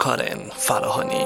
کارن فراهانی.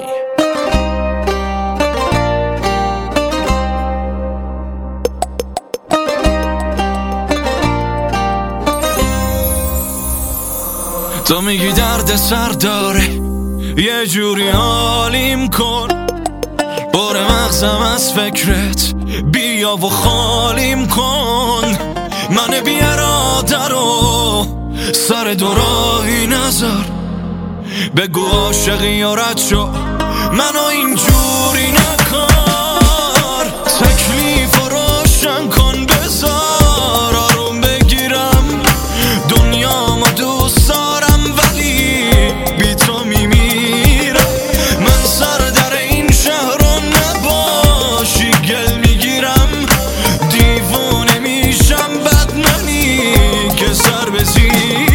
تو میگی درد سر داره، یه جوری حالیم کن، بار مغزم از فکرت بیا و خالیم کن. من بی اراده رو سر دوراهی نذار، بگو عاشقی و رد شو، منو اینجوری نکار. تکلیف رو روشن کن، بذار آروم بگیرم، دنیامو دوست دارم ولی بی تو میمیرم. من سر در این شهر رو نباشی گل میگیرم، دیوونه میشم بد منی که سر بزیرم.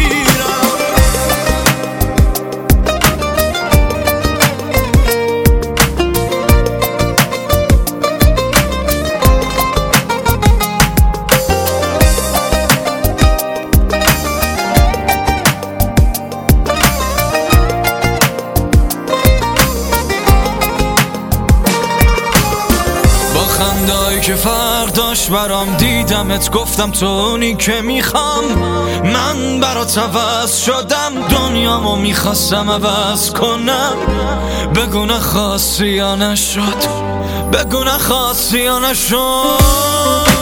خندایی که فرق داشت برام، دیدمت گفتم تو اونی که میخوام. من برات عوض شدم، دنیامو میخواستم عوض کنم. بگو نخواستی یا نشد، بگو نخواستی یا نشد.